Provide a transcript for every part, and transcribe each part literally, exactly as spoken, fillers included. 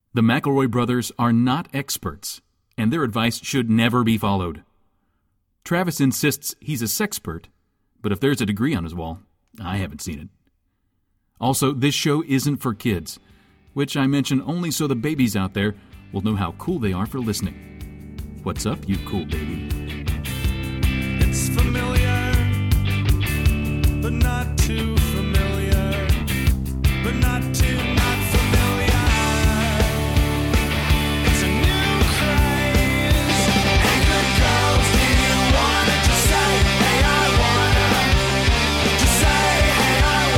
The McElroy brothers are not experts, and their advice should never be followed. Travis insists he's a sexpert, but if there's a degree on his wall, I haven't seen it. Also, this show isn't for kids, which I mention only so the babies out there will know how cool they are for listening. What's up, you cool baby? It's familiar, but not too familiar, but not too not familiar. It's a new craze. Hey, good girls, do you wanna just say, hey, I wanna? Just say, hey, I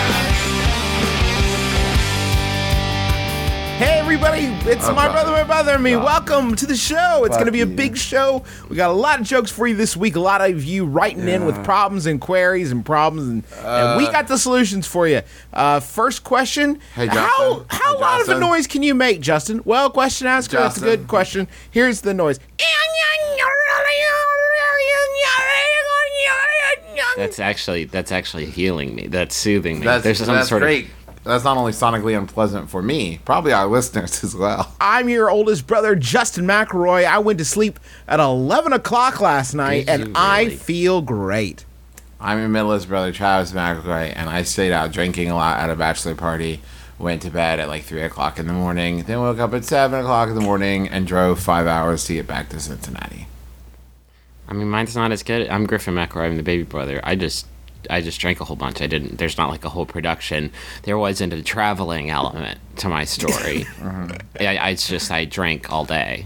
wanna. Hey everybody, it's Oh, my God. brother, my brother, and me. God. Welcome to the show. It's Fuck going to be a you. big show. We got a lot of jokes for you this week. A lot of you writing in with Yeah. problems and queries and problems, and, and we got the solutions for you. Uh, first question: Hey, How Justin. how Hey, loud of a Justin. noise can you make, Justin? Well, question asker. That's a Justin. good question. Here's the noise. That's actually that's actually healing me. That's soothing me. That's, There's some that's sort great. That's not only sonically unpleasant for me, probably our listeners as well. I'm your oldest brother, Justin McElroy. I went to sleep at eleven o'clock last night, Did and you I really? feel great. I'm your middleest brother, Travis McElroy, and I stayed out drinking a lot at a bachelor party, went to bed at like three o'clock in the morning, then woke up at seven o'clock in the morning and drove five hours to get back to Cincinnati. I mean, mine's not as good. I'm Griffin McElroy. I'm the baby brother. I just I just drank a whole bunch. I didn't. There's not like a whole production. There wasn't a traveling element to my story. I, I it's just I drank all day.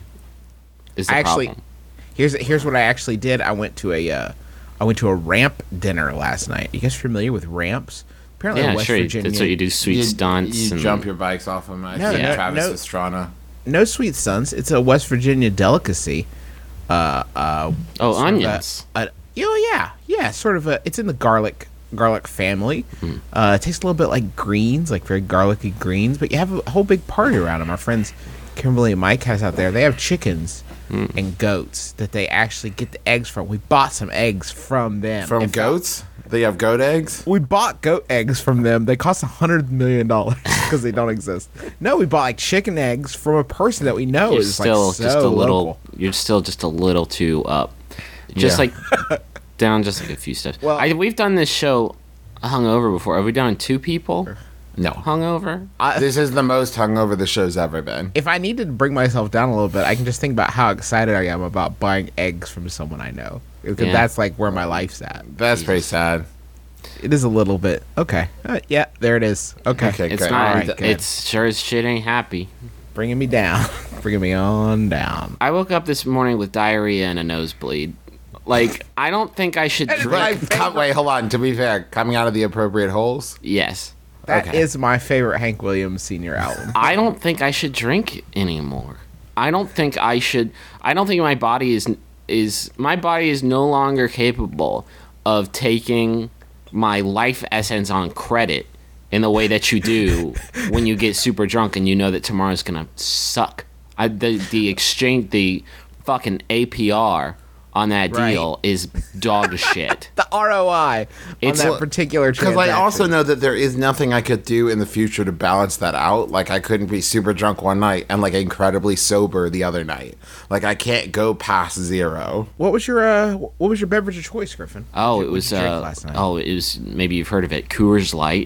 Is the I actually, problem? here's here's what I actually did. I went to a uh, I went to a ramp dinner last night. You guys familiar with ramps? Apparently, in Yeah, West sure. Virginia, That's what you do. Sweet You, stunts. you and jump your bikes off them. I No, think no, Travis no. Pastrana. No sweet sons. It's a West Virginia delicacy. Uh, uh, Oh, sort of onions. A, a, oh yeah, yeah. Sort of a. It's in the garlic garlic family. Hmm. Uh, it tastes a little bit like greens, like very garlicky greens. But you have a whole big party around them. Our friends Kimberly and Mike has out there. They have chickens Hmm. and goats that they actually get the eggs from. We bought some eggs from them. From In fact, goats? They have goat eggs? We bought goat eggs from them. They cost a hundred million dollars because they don't exist. No, we bought like chicken eggs from a person that we know You're is still like so just a little. local. You're still just a little too up. Just Yeah. like down, just like a few steps. Well- I, we've done this show hungover before. Have we done two people No. hungover? This is the most hungover the show's ever been. If I needed to bring myself down a little bit, I can just think about how excited I am about buying eggs from someone I know. Because Yeah. that's like where my life's at. That's pretty sad. It is a little bit. Okay. Uh, yeah, there it is. Okay. Okay. It's great. not. Alright, good. It's sure as shit ain't happy. Bringing me down. Bringing me on down. I woke up this morning with diarrhea and a nosebleed. Like, I don't think I should That is drink. my Wait, come- wait, hold on. To be fair, coming out of the appropriate holes? Yes. That is Okay. my favorite Hank Williams Senior album. I don't think I should drink anymore. I don't think I should. I don't think my body is is my body is no longer capable of taking my life essence on credit in the way that you do when you get super drunk and you know that tomorrow's gonna suck. I, the the exchange the fucking A P R on that Right. deal is dog shit. The R O I on It's- that particular Because transaction. I also know that there is nothing I could do in the future to balance that out. Like, I couldn't be super drunk one night and, like, incredibly sober the other night. Like, I can't go past zero. What was your uh, what was your beverage of choice, Griffin? Oh, What it did was you drink uh, last night? oh, it was maybe you've heard of it, Coors Light.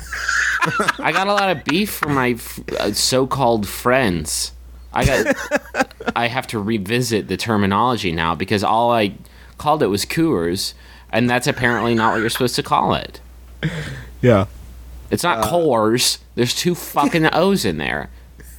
I got a lot of beef from my f- uh, so-called friends. I got I have to revisit the terminology now because all I called it was Coors, and that's apparently not what you're supposed to call it. Yeah. It's not Uh, Coors. There's two fucking O's in there.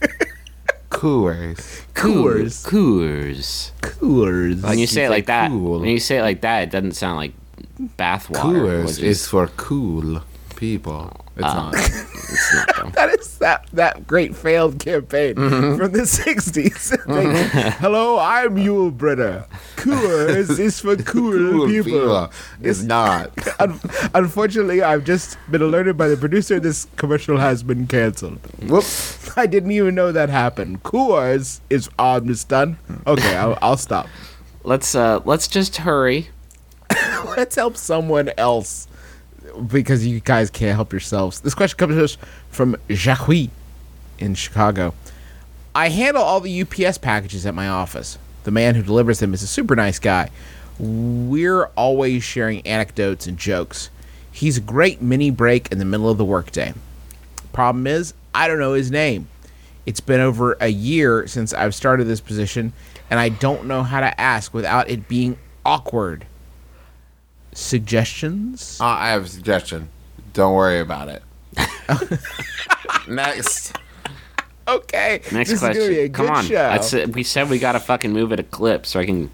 Coors. Coors. Coors. Coors. When you you say it say like that, cool. when you say it like that, it doesn't sound like bathwater. Coors which is for cool people. It's not. It's not though. That is that that great failed campaign from the sixties. Hello, I'm Yul Brynner. Coors is for cool, Cool people. people. It's not. Un- unfortunately, I've just been alerted by the producer this commercial has been canceled. Whoops. I didn't even know that happened. Coors is almost done. Okay, I'll, I'll stop. Let's uh let's just hurry. Let's help someone else because you guys can't help yourselves. This question comes to us from Jacques in Chicago. I handle all the U P S packages at my office. The man who delivers them is a super nice guy. We're always sharing anecdotes and jokes. He's a great mini break in the middle of the workday. Problem is, I don't know his name. It's been over a year since I've started this position, and I don't know how to ask without it being awkward. Suggestions? Uh, I have a suggestion. Don't worry about it. Next. Okay. Next this question. is gonna be a Come good on. show. That's it. We said we gotta fucking move it a clip so I can.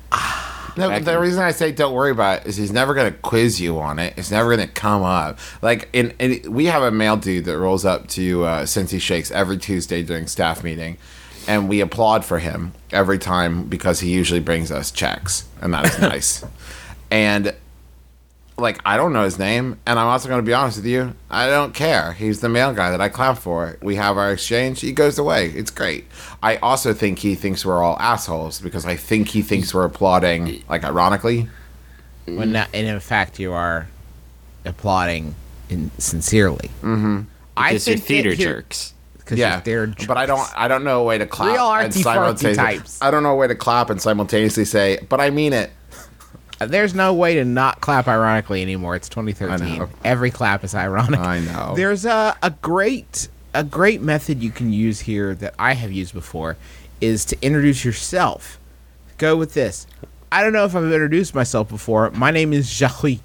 No, Back the in- reason I say don't worry about it is he's never going to quiz you on it. It's never going to come up. Like, in, in we have a male dude that rolls up to uh, Cincy Shakes every Tuesday during staff meeting, and we applaud for him every time because he usually brings us checks, and that is nice. And, like, I don't know his name, and I'm also going to be honest with you, I don't care. He's the male guy that I clap for. We have our exchange. He goes away. It's great. I also think he thinks we're all assholes because I think he thinks we're applauding, like, ironically. When not, and in fact, you are applauding in, sincerely. Mm-hmm. I Because you're think theater that here- jerks. Because Yeah, you're theater but I don't. I don't know a way to clap. Real and artsy-fartsy simultaneously- types. I don't know a way to clap and simultaneously say, "But I mean it." There's no way to not clap ironically anymore. It's twenty thirteen. know. Every clap is ironic. I know. There's a, a great a great method you can use here that I have used before is to introduce yourself. Go with this. I don't know if I've introduced myself before. My name is Jacques.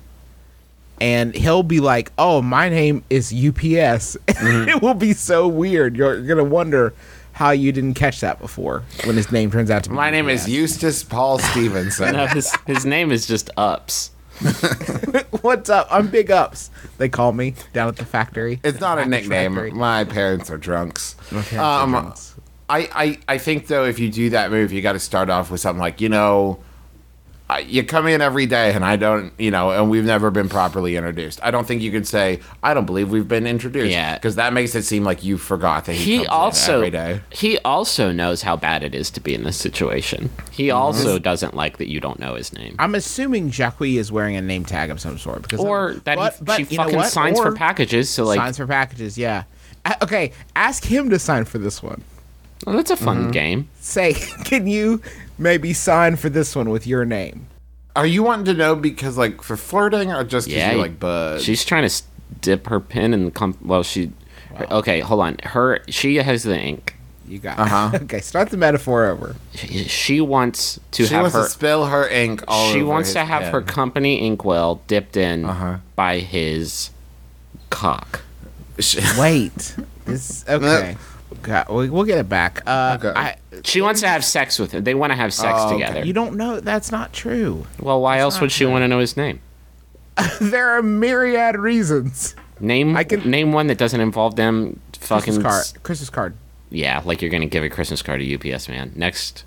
And he'll be like, "Oh, my name is U P S." Mm-hmm. It will be so weird. You're, you're gonna wonder how you didn't catch that before when his name turns out to be. My name U P is S. Eustace Paul Stevenson. No, his, his name is just Ups. What's up? I'm Big Ups. They call me down at the factory. It's not a Package nickname. factory. My parents are drunks. My parents are Um, drunks. I, I, I think though, if you do that move, you got to start off with something like, you know, I, you come in every day, and I don't, you know, and we've never been properly introduced. I don't think you could say, I don't believe we've been introduced. Yeah. because that makes it seem like you forgot that he, He comes in also every day. he also knows how bad it is to be in this situation. He Mm-hmm. also doesn't like that you don't know his name. I'm assuming Jacques is wearing a name tag of some sort because Or that but, he, but she you know fucking what? signs for Or packages. So like, signs for packages. Yeah. Uh, okay, ask him to sign for this one. well, that's a fun Mm-hmm. game. Say, can you maybe sign for this one with your name? Are you wanting to know because, like, for flirting or just because Yeah, you're like, bud? She's trying to s- dip her pen in the comp. Well, she. her- okay, hold on. Her she has the ink. You got. Uh-huh. Okay, start the metaphor over. She, she wants to She have wants her. to spill her ink all She over wants his to have head. her company inkwell dipped in Uh-huh. by his cock. She- Wait. This okay. God, we- we'll get it back. Uh, Okay. I, She wants to have sex with him. They want to have sex Oh, okay. together. you don't know. That's not true. Well, why else not would she true. want to know his name? There are myriad reasons. Name I can- name one that doesn't involve them fucking. Christmas card. s- Christmas card. Yeah, like you're gonna give a Christmas card to U P S man. Next,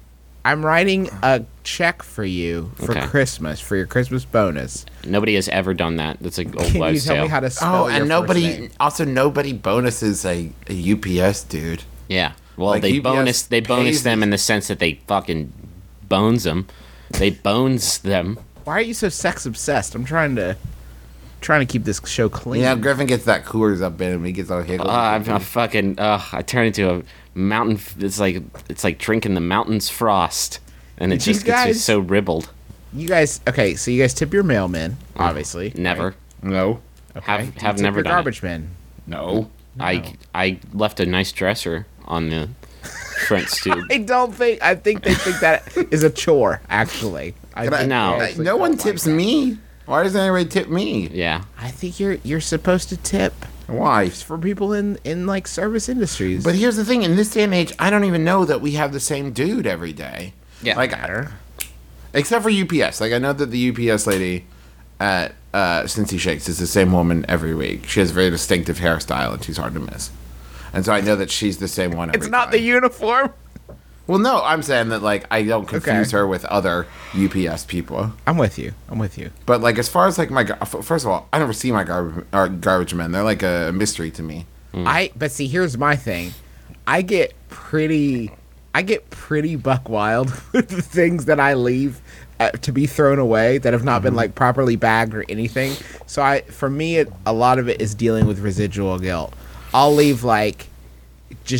I'm writing a check for you for Okay. Christmas for your Christmas bonus. nobody has ever done that. That's a old Can you wives' tell tale. me how to spell Oh, your and nobody, first name? also nobody bonuses a, a U P S dude. Yeah. Well, Like, they U P S bonus they bonus pays them these- in the sense that they fucking bones them. They bones them. Why are you so sex obsessed? I'm trying to trying to keep this show clean. Yeah, Griffin gets that Coors up in him. He gets all hiccups. Uh, I'm a fucking. Uh, I turn into a mountain. f- It's like it's like drinking the mountain's frost, and it Did you just gets me guys- so ribbled. You guys, okay? So you guys tip your mailmen, obviously. Never. no, Okay. Have- Do you have tip never your done it. garbage men. no. I I left a nice dresser on the front stoop. I don't think. I think they think that is a chore. Actually, I Can I- think No. they Uh, actually no one don't like tips that. me. Why doesn't anybody tip me? Yeah. I think you're you're supposed to tip Why? for people in in like service industries. But here's the thing: in this day and age, I don't even know that we have the same dude every day. Yeah. like matter. except for U P S. Like I know that the U P S lady at uh, Cincy Shakes is the same woman every week. She has a very distinctive hairstyle, and she's hard to miss. And so I know that she's the same one. Every It's not time. the uniform. Well, no, I'm saying that like I don't confuse Okay. her with other U P S people. I'm with you. I'm with you. But like as far as like my gar- f- first of all, I never see my garbage uh, garbage men. They're like a mystery to me. I but see, here's my thing. I get pretty, I get pretty buck wild with the things that I leave uh, to be thrown away that have not been like properly bagged or anything. So I, for me, it, a lot of it is dealing with residual guilt. I'll leave like just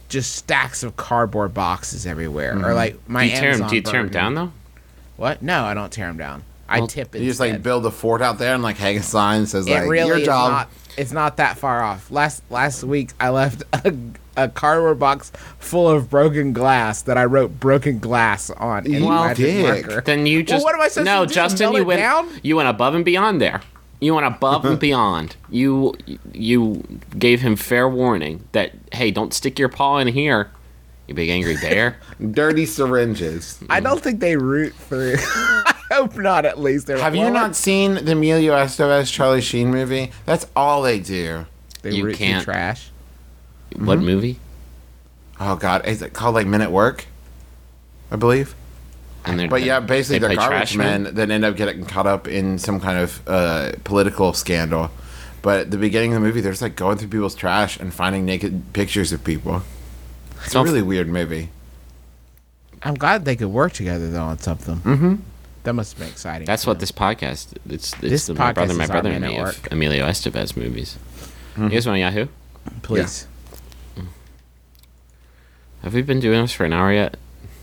just stacks of cardboard boxes everywhere, or like my Do you tear Amazon them? Do you tear them burger. down though? What? No, I don't tear them down. I Well, tip it. You just like build a fort out there and like hang a sign that says It like really your is job. not. It's not that far off. Last last week, I left a, a cardboard box full of broken glass that I wrote "broken glass" on in Well, magic dick. marker. Then you just what am I supposed no, to do? Justin. Melt You it went down? you went above and beyond there. You went above and beyond. You you gave him fair warning that hey, don't stick your paw in here, you big angry bear. Dirty syringes. I don't think they root for. I hope not. At least they're. Have well, you not seen the Emilio Estevez Charlie Sheen movie? That's all they do. They You root can't. through trash. What movie? Oh God, is it called like Men at Work? I believe. And they're, But yeah, basically they they're play garbage trash men that end up getting caught up in some kind of uh, political scandal. But at the beginning of the movie, they're just like going through people's trash and finding naked pictures of people. It's a Don't- really weird movie. I'm glad they could work together though on something. Mm-hmm. That must have been exciting. That's for what them. this podcast. It's it's This the my podcast brother, my is our brother, Man and at me of Work. Emilio Estevez movies. You guys want Yahoo? Please. Have we been doing this for an hour yet?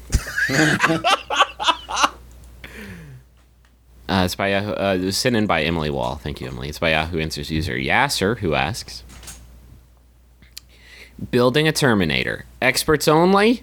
uh, it's by Yahoo. Uh, it was sent in by Emily Wall. Thank you, Emily. It's by Yahoo Answers user Yasser, who asks, "Building a Terminator, experts only."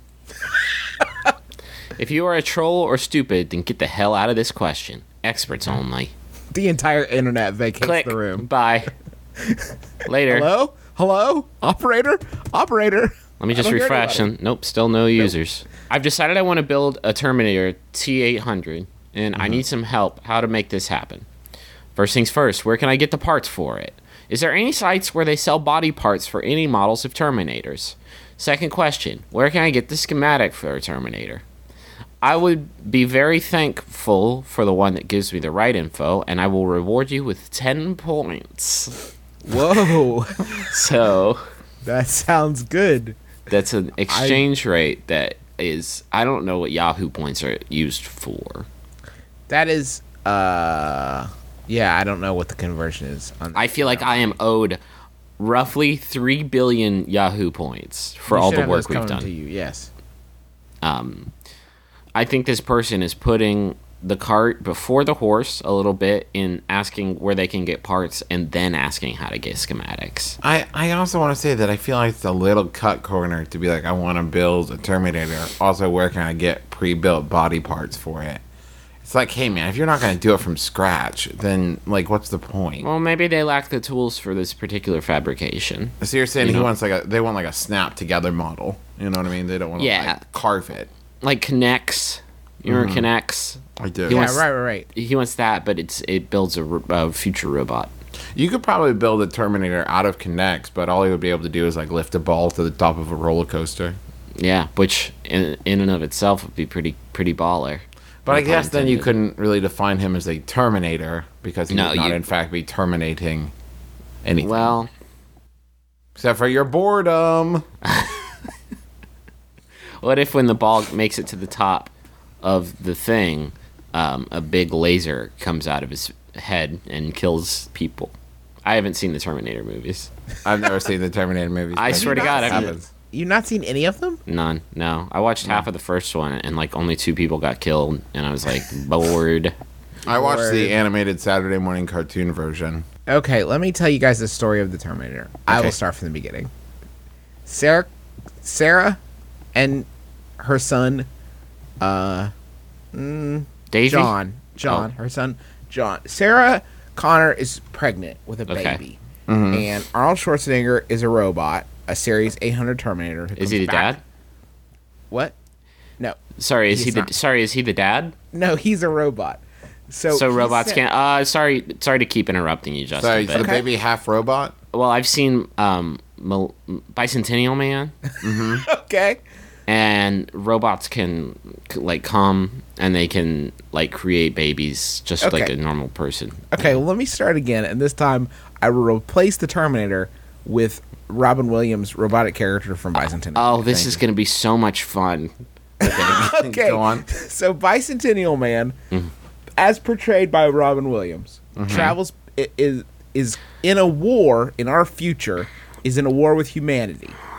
If you are a troll or stupid, then get the hell out of this question. Experts only. The entire internet vacates Click. the room. Bye. Later. Hello? Hello? Operator? Operator? Let me I just don't hear refresh. anybody. And nope, still no users. I've decided I want to build a Terminator T eight hundred, and Mm-hmm. I need some help how to make this happen. First things first, where can I get the parts for it? Is there any sites where they sell body parts for any models of Terminators? Second question, where can I get the schematic for a Terminator? I would be very thankful for the one that gives me the right info, and I will reward you with ten points. Whoa. So... That sounds good. That's an exchange rate that is I don't know what Yahoo points are used for. That is, uh, yeah, I don't know what the conversion is. On I feel like I am owed roughly three billion Yahoo points for You all should the have work those we've coming done. To you, yes. Um, I think this person is putting the cart before the horse a little bit in asking where they can get parts and then asking how to get schematics. I, I also want to say that I feel like it's a little cut corner to be like, I want to build a Terminator. Also, where can I get pre-built body parts for it? It's like, hey man, if you're not going to do it from scratch, then like, what's the point? Well, maybe they lack the tools for this particular fabrication. So you're saying you he know- wants like a, they want like a snap together model. You know what I mean? They don't want to Yeah. like carve it. Like Connects. You remember Mm-hmm. Connects? I do. He Yeah, wants- right, right, right. He wants that, but it's it builds a, ro- a future robot. You could probably build a Terminator out of Connects, but all he would be able to do is like lift a ball to the top of a roller coaster. Yeah, which in in and of itself would be pretty pretty baller. But I No guess pun then you intended. couldn't really define him as a Terminator because he No, would not you- in fact be terminating anything. Well, Except for your boredom. what if when the ball makes it to the top of the thing, um, a big laser comes out of his head and kills people? I haven't seen the Terminator movies. I've never seen the Terminator movies. I but swear to it God, I've- happens. You've not seen any of them? None. No. I watched half of the first one, and like only two people got killed, and I was like bored. I watched the Word. animated Saturday morning cartoon version. Okay, let me tell you guys the story of the Terminator. I Okay. will start from the beginning. Sarah, Sarah, and her son, uh, Davey? John, John, Oh. her son, John. Sarah Connor is pregnant with a Okay. baby, and Arnold Schwarzenegger is a robot, a Series eight hundred Terminator. Who Is comes he the back- dad? What? No, Sorry, is He's he the not. sorry? Is he the dad? no, he's a robot. So, So he robots sent- can't. Uh, sorry, sorry to keep interrupting you, Justin. Sorry, is but, the baby half robot? well, I've seen um, Mil- Bicentennial Man, Okay. and robots can c- like come and they can like create babies just like Okay. a normal person. Okay, well, let me start again, and this time I will replace the Terminator with Robin Williams' robotic character from Bicentennial. Oh, this Thank is you. going to be so much fun. Okay. Go on. So Bicentennial Man, Mm-hmm. as portrayed by Robin Williams, travels i- is is in a war in our future. Is in a war with humanity.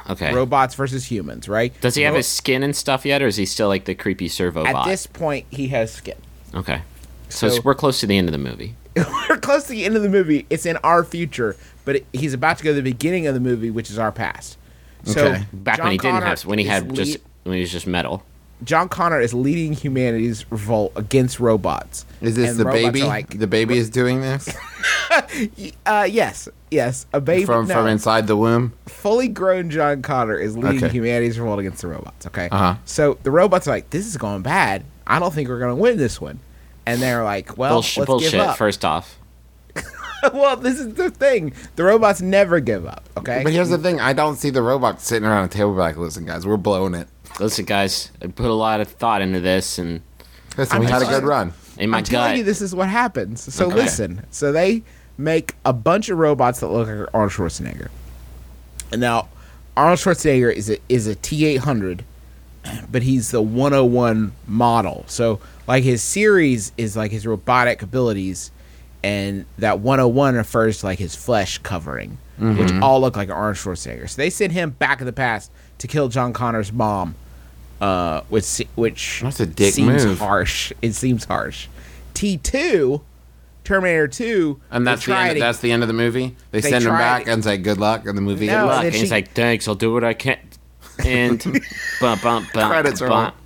Okay. Robots versus humans, right? Does he have Ro- his skin and stuff yet, or is he still like the creepy servo At bot? this point, he has skin. Okay. So, So- we're close to the end of the movie. We're close to the end of the movie. It's in our future, but it, he's about to go to the beginning of the movie, which is our past. So Okay. Back John when he didn't Connor have, when he is had just, lead- when he was just metal. John Connor is leading humanity's revolt against robots. Is this And the robots baby? are like, the baby is doing this uh, yes, yes, a baby from no, from inside the womb. fully grown John Connor is leading Okay. humanity's revolt against the robots. Okay, Uh-huh. so the robots are like, this is going bad. I don't think we're going to win this one. And they're like, well, Bullshit. let's bullshit give up. First off. Well, this is the thing. The robots never give up. Okay, But here's the thing: I don't see the robot sitting around a table like, "Listen, guys, we're blowing it. Listen, guys, I put a lot of thought into this, and Listen, we I'm had a sorry. good run." in my I'm telling gut, you, this is what happens. So Okay. listen. So they make a bunch of robots that look like Arnold Schwarzenegger. And now, Arnold Schwarzenegger is a is a T eight hundred, but he's the one oh one model. So like his series is like his robotic abilities, and that one oh one refers to like his flesh covering, which all look like Arnold Schwarzenegger. So they send him back in the past to kill John Connor's mom, uh, which se- which That's a dick seems move. harsh. It seems harsh. T two, Terminator two, And they that's the try end. to- That's the end of the movie. They, They send him tried back it. and say good luck, and the movie. No, ends. luck, then and he's she- like, thanks, I'll do what I can. And bump, bump, bump, Credits are bump.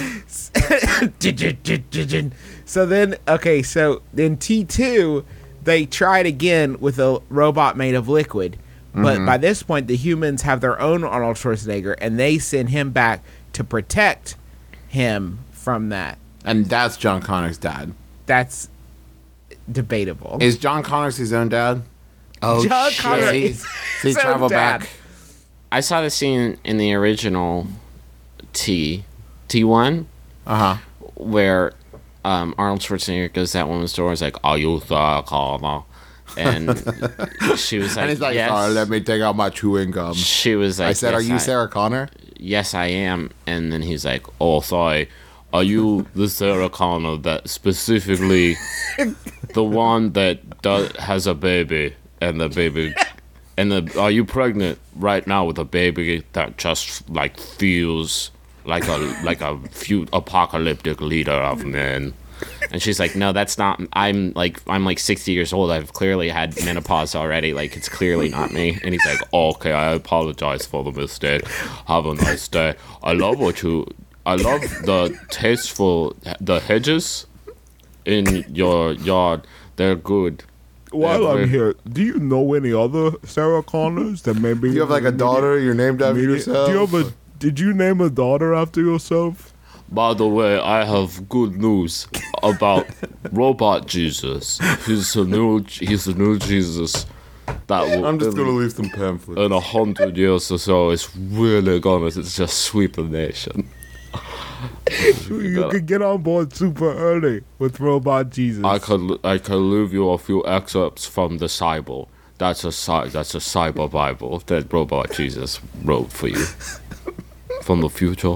So then, okay, so then T two, they tried again with a robot made of liquid. But by this point, the humans have their own Arnold Schwarzenegger, and they send him back to protect him from that. And that's John Connor's dad. That's debatable. Is John Connor's his own dad? Oh, John shit. Connor See, is see, his own travel dad. back. I saw the scene in the original T, T one, Uh huh. where um, Arnold Schwarzenegger goes to that woman's door and is like, are you Sarah Connor? And she was like, And he's like, yes. "Sorry, let me take out my chewing gum." She was like, I said, "Are "Yes, you I- Sarah Connor?" Yes, I am. And then he's like, oh, sorry. Are you the Sarah Connor that specifically the one that does, has a baby and the baby and the are you pregnant right now with a baby that just like feels like a like a few apocalyptic leader of men? And she's like, no, that's not. I'm like, I'm like sixty years old. I've clearly had menopause already. Like, it's clearly not me. And he's like, oh, okay, I apologize for the mistake. Have a nice day. I love what you. I love the tasteful the hedges in your yard. They're good. While Yeah, I'm but- here, do you know any other Sarah Connors that maybe Do you have like a daughter you're named after Maybe- yourself? Do you have a? Did you name a daughter after yourself? By the way, I have good news about Robot Jesus. He's a new. He's a new Jesus. That will, I'm just gonna leave some pamphlets. in a hundred years or so, it's really gonna it's just sweep the nation. You could get on board super early with Robot Jesus. I could I could leave you a few excerpts from the Bible. That's a cy- that's a cyber Bible that Robot Jesus wrote for you from the future.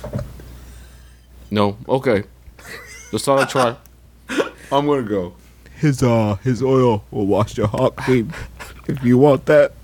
No, okay. Let's not try. I'm gonna go. His uh his oil will wash your heart clean. If you want that.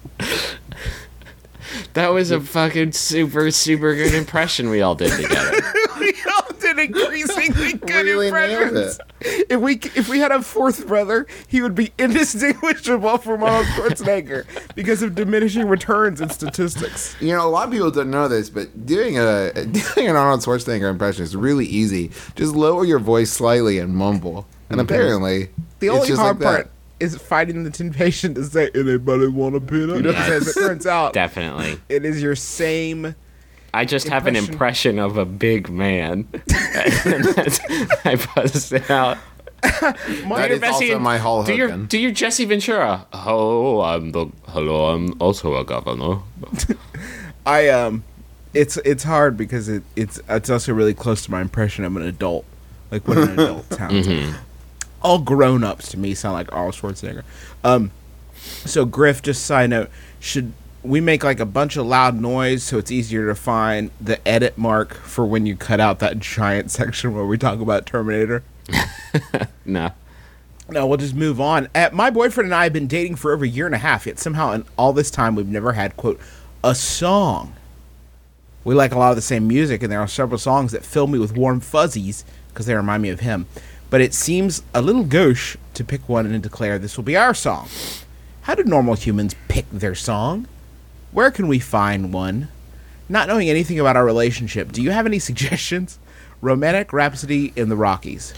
That was a fucking super super good impression we all did together. We all did increasingly good Really nailed impressions. If we if we had a fourth brother, he would be indistinguishable from Arnold Schwarzenegger because of diminishing returns and statistics. You know, a lot of people don't know this, but doing a doing an Arnold Schwarzenegger impression is really easy. Just lower your voice slightly and mumble. And apparently, The it's only just hard like that. part is fighting the temptation to say, Anybody want a peanut? because as it turns out, Definitely. it is your same. I just have an Impression. impression of a big man. And that's, I bust it out. That is also my Hulk do your Hogan. do your Jesse Ventura. Oh, I'm the hello. I'm also a governor. I um, it's it's hard because it it's it's also really close to my impression of an adult, like what an adult sounds. like. All grown ups to me sound like Arnold Schwarzenegger. Um, so Griff, just side note, should we make like a bunch of loud noise so it's easier to find the edit mark for when you cut out that giant section where we talk about Terminator? No. No, we'll just move on. Uh, my boyfriend and I have been dating for over a year and a half, yet somehow in all this time we've never had, quote, a song. We like a lot of the same music, and there are several songs that fill me with warm fuzzies because they remind me of him. But it seems a little gauche to pick one and declare this will be our song. How do normal humans pick their song? Where can we find one? Not knowing anything about our relationship, do you have any suggestions? Romantic Rhapsody in the Rockies.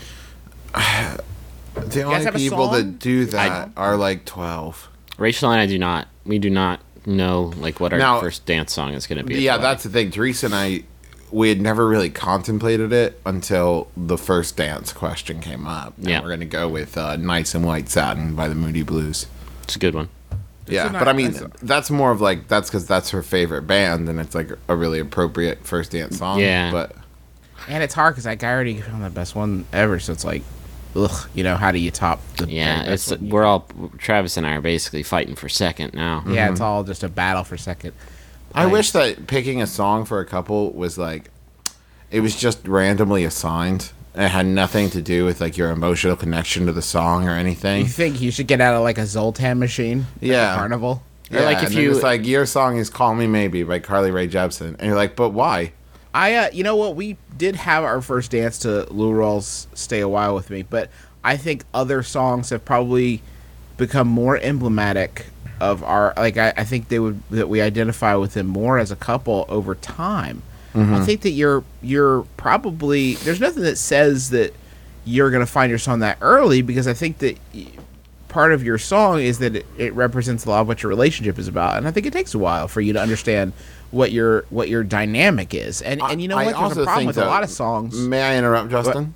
The guys only have a people song? that do that I- are like twelve. Rachel and I do not. We do not know like what our Now- first dance song is going to be. Yeah, at the that's the thing. Teresa and I, we had never really contemplated it until the first dance question came up. And Yeah. we're going to go with uh, Nice and White Satin by the Moody Blues. wedding. It's a good one. Yeah, a but I nice- mean, that's that's more of like, that's because that's her favorite band, and it's like a really appropriate first dance song. Yeah. But And it's hard because I already found the best one ever, so it's like, ugh, you know, how do you top the Yeah, very best it's one? we're all Travis and I are basically fighting for second now. Yeah, it's all just a battle for second. I Like, wish that picking a song for a couple was like, it was just randomly assigned. It had nothing to do with like your emotional connection to the song or anything. You think you should get out of like a Zoltan machine? At Yeah. the carnival. Or, like, Yeah, if and then you- it's like your song is "Call Me Maybe" by Carly Rae Jepsen, and you're like, but why? I, uh, you know what? We did have our first dance to Lou Rawls' "Stay a While with Me," but I think other songs have probably become more emblematic of our. Like, I, I think they would that we identify with them more as a couple over time. I think that you're you're probably there's nothing that says that you're gonna find your song that early, because I think that y- part of your song is that it, it represents a lot of what your relationship is about, and I think it takes a while for you to understand what your what your dynamic is. And and you know I what? There's also a problem think with a that- lot of songs. May I interrupt, Justin?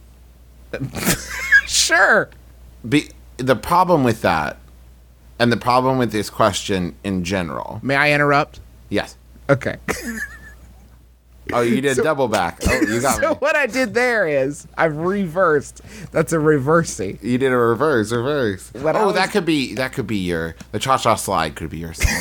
Sure. Be, the problem with that, and the problem with this question in general. May I interrupt? Yes. Okay. Oh, you did double back. Oh, you got So me. what I did there is I've reversed. That's a reversey. You did a reverse, reverse. What I oh, was- that could be that could be your the cha cha slide could be your song.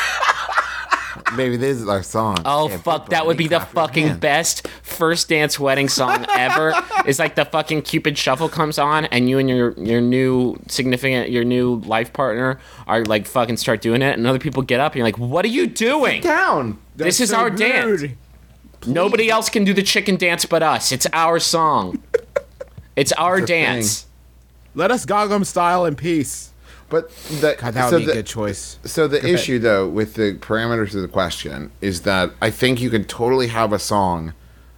Maybe this is our song. Oh Yeah, fuck, people, that would let me be the clap your fucking hand. best first dance wedding song ever. It's like the fucking Cupid Shuffle comes on, and you and your your new significant, your new life partner are like fucking start doing it, and other people get up, and you're like, "What are you doing? Down. This is our dance. Nobody else can do the chicken dance but us. It's our song. It's our It's a thing. dance." Let us Gotham style in peace. But the, God, that would so be the, a good choice. So the issue, though, with the parameters of the question is that I think you can totally have a song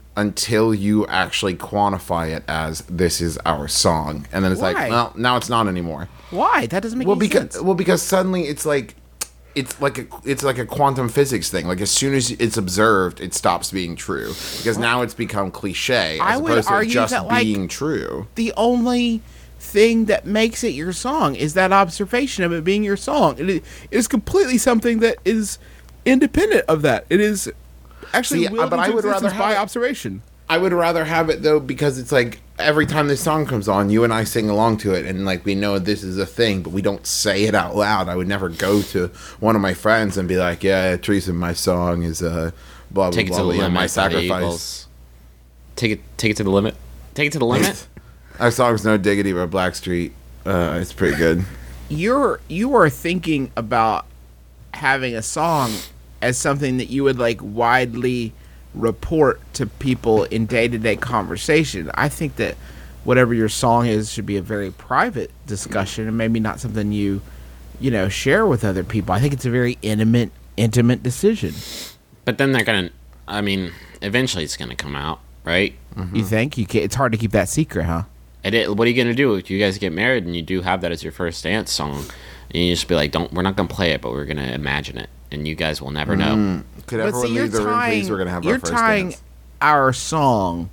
until you actually quantify it as this is our song, and then it's Why? like, well, now it's not anymore. Why? That doesn't make Well, any because sense. well, because suddenly it's like. It's like a it's like a quantum physics thing. Like as soon as it's observed, it stops being true because now it's become cliche I as would opposed to argue just that, like, being true. The only thing that makes it your song is that observation of it being your song. It is, it is completely something that is independent of that. It is actually See, willed but I into would rather existence by have it- observation. I would rather have it though because it's like every time this song comes on, you and I sing along to it, and like we know this is a thing, but we don't say it out loud. I would never go to one of my friends and be like, "Yeah, Teresa, my song is uh, blah blah Take it blah, to the you know, limit. my by the sacrifice." Eagles. Take it. Take it to the limit. Take it to the limit. Our song's "No Diggity" by Blackstreet. Uh, it's pretty good. You're you are thinking about having a song as something that you would like widely report to people in day-to-day conversation. I think that whatever your song is should be a very private discussion and maybe not something you you know share with other people. I think it's a very intimate intimate decision. But then they're gonna. I mean, eventually it's gonna come out, right? You think you can, it's hard to keep that secret, huh? And it, what are you gonna do if you guys get married and you do have that as your first dance song? And you just be like, "Don't. We're not gonna play it, but we're gonna imagine it, and you guys will never know." Could But everyone see, you're leave the room, tying, please? We're gonna have you're our first tying dance. our song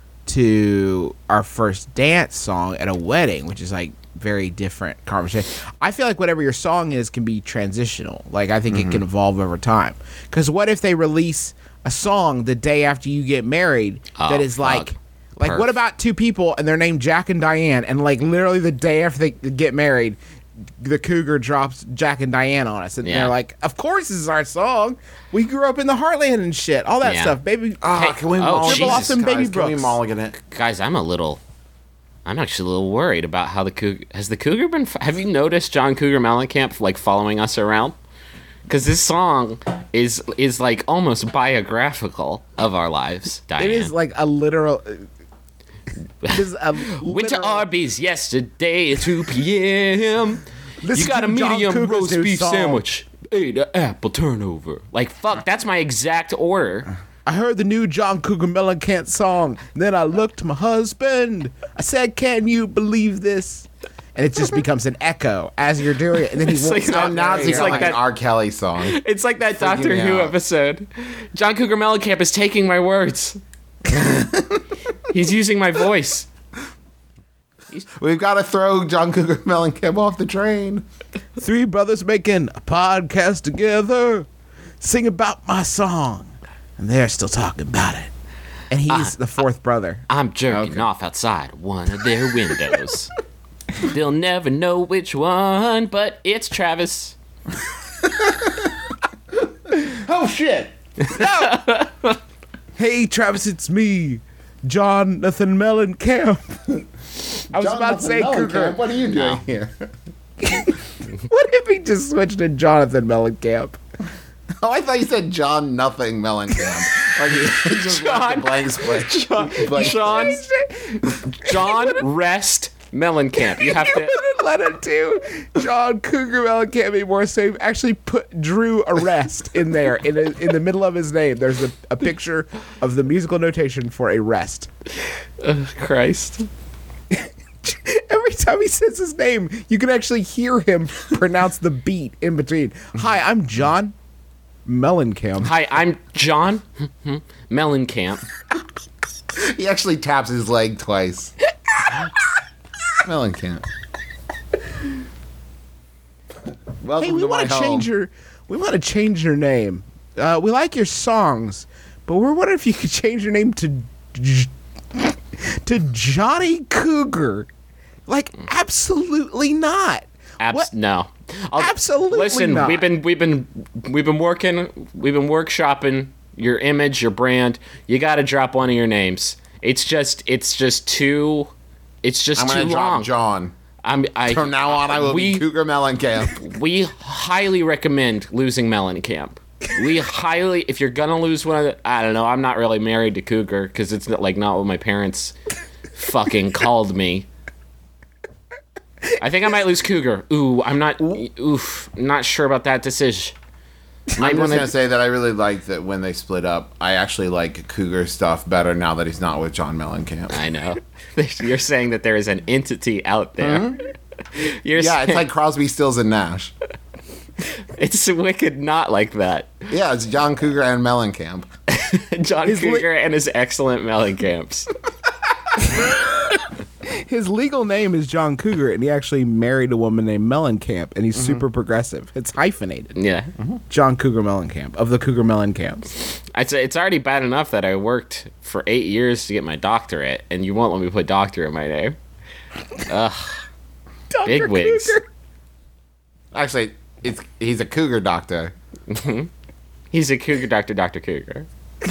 to our first dance song at a wedding, which is like very different conversation. I feel like whatever your song is can be transitional. Like I think Mm-hmm. it can evolve over time. Because what if they release a song the day after you get married Oh, that is fuck. like, like what Perf. about two people and they're named Jack and Diane, and like literally the day after they get married, the cougar drops Jack and Diane on us, and Yeah. they're like, "Of course, this is our song. We grew up in the Heartland and shit, all that Yeah. stuff, baby." Ah, Hey, can we oh, mulligan Triple it, Awesome guys? Baby Can we Brooks. mulligan it? Guys, I'm a little. I'm actually a little worried about how the cougar has the cougar been. Have you noticed John Cougar Mellencamp like following us around? because this song is is like almost biographical of our lives. Diane. It is like a literal. It is a Went to literal- Arby's yesterday at two p.m. You Listen got a to John medium Cougar's roast new beef song. sandwich. Ate an apple turnover. Like, fuck, that's my exact order. I heard the new John Cougar Mellencamp song. Then I looked to my husband. I said, "Can you believe this?" And it just becomes an echo as you're doing it. And then he It's won't like stop that- Now doing it's it. like, like an that- R. Kelly song. It's like that Doctor me Who out. episode. John Cougar Mellencamp is taking my words. He's using my voice. We've got to throw John Cougar Mellencamp off the train. Three brothers making a podcast together, sing about my song, and they're still talking about it. And he's the fourth brother. I'm jerking off outside one of their windows. They'll never know which one, but it's Travis. Oh, shit. Hey, Travis, it's me, Jonathan Mellencamp. I was about to say Cougar. What are you doing here? What if he just switched to Jonathan Mellencamp? Oh, I thought you said John Nothing Mellencamp. Like he just left a blank split. John, Blank John, John Rest Mellencamp. You have You to. wouldn't let him do John Cougar Mellencamp anymore, so he actually put Drew Arrest in there. In, a, in the middle of his name, there's a, a picture of the musical notation for arrest. Oh, Christ. Every time he says his name, you can actually hear him pronounce the beat in between. Hi, I'm John Mellencamp. Hi, I'm John Mellencamp. He actually taps his leg twice. Mellencamp. Welcome Hey, we to my want to home. change your we want to change your name. Uh, we like your songs, but we're wondering if you could change your name to J- to Johnny Cougar. Like, absolutely not. Abs- What? No. I'll- Absolutely Listen, not. we've been we've been we've been working we've been workshopping your image, your brand. You got to drop one of your names. It's just it's just too it's just I'm too going to long. drop John. I'm I From now on, I will we, be Cougar Mellencamp. We highly recommend losing Mellencamp. We highly, if you're gonna lose one of the, I don't know, I'm not really married to Cougar because it's not, like not what my parents fucking called me. I think I might lose Cougar. Ooh, I'm not. Oof, not sure about that decision. Might I'm just wanna- going to say that I really like that when they split up, I actually like Cougar stuff better now that he's not with John Mellencamp. I know. You're saying that there is an entity out there. You're Yeah, saying it's like Crosby, Stills, and Nash. it's wicked not like that. Yeah, it's John Cougar and Mellencamp. John His li- Cougar and his excellent Mellencamps. His legal name is John Cougar, and he actually married a woman named Mellencamp, and he's super progressive. It's hyphenated. Yeah. John Cougar Mellencamp, of the Cougar Mellencamps. I'd say it's already bad enough that I worked for eight years to get my doctorate, and you won't let me put doctor in my name. Ugh. Big wigs. Actually, it's he's a Cougar doctor. He's a cougar doctor, Doctor Cougar.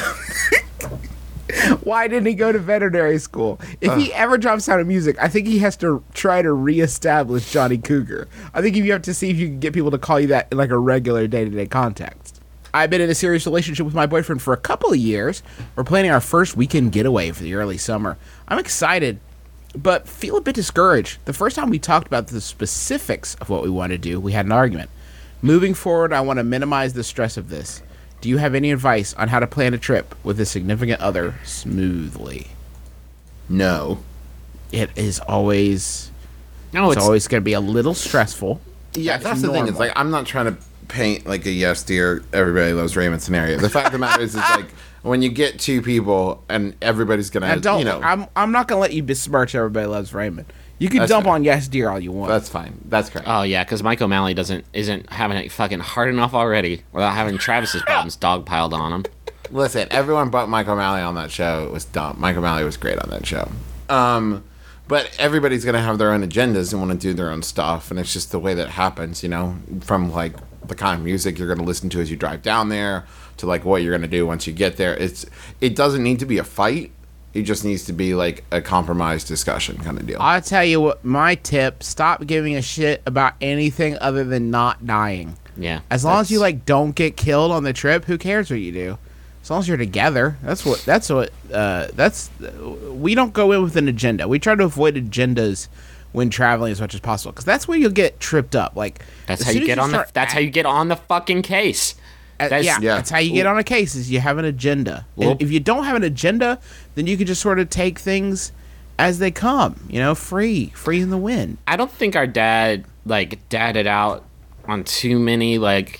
Why didn't he go to veterinary school? If he ever drops out of music, I think he has to try to reestablish Johnny Cougar. I think you have to see if you can get people to call you that in like a regular day-to-day context. I've been in a serious relationship with my boyfriend for a couple of years. We're planning our first weekend getaway for the early summer. I'm excited, but feel a bit discouraged. The first time we talked about the specifics of what we want to do, we had an argument. Moving forward, I want to minimize the stress of this. Do you have any advice on how to plan a trip with a significant other smoothly? No. It is always No, it's, it's, always going to be a little stressful. Yeah, that's, the thing. It's like I'm not trying to paint like a yes dear everybody loves Raymond scenario. The fact of the matter is, is like when you get two people and everybody's gonna, I don't. you know, I'm I'm not going to let you besmirch Everybody Loves Raymond. You can That's dump fair. on Yes Dear all you want. that's fine. That's correct. oh yeah, because Mike O'Malley doesn't isn't having it fucking hard enough already without having Travis's problems dogpiled on him. Listen, everyone but Mike O'Malley on that show was dumb. Mike O'Malley was great on that show. Um, but everybody's gonna have their own agendas and want to do their own stuff, and it's just the way that happens, you know. From like the kind of music you're gonna listen to as you drive down there, to like what you're gonna do once you get there. It's it doesn't need to be a fight. It just needs to be like a compromise discussion kind of deal. I'll tell you what, my tip, stop giving a shit about anything other than not dying. Yeah. As long as you that's- like don't get killed on the trip, who cares what you do? As long as you're together, that's what that's what uh, that's. We don't go in with an agenda. We try to avoid agendas when traveling as much as possible, because that's where you'll get tripped up. Like That's as how soon you as get on the. start That's how you get on the fucking case. Uh, That's- yeah, Yeah. that's how you get on a case. Is you have an agenda. And Well- if you don't have an agenda, then you can just sort of take things as they come. You know, free, free in the wind. I don't think our dad like dadded out on too many like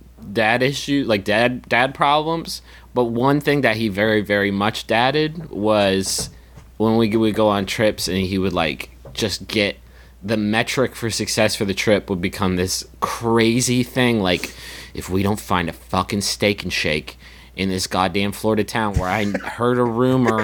dad issues, like dad dad problems. But one thing that he very very much dadded was when we would go on trips and he would like just get the metric for success for the trip would become this crazy thing like if we don't find a fucking steak and shake in this goddamn Florida town where I heard a rumor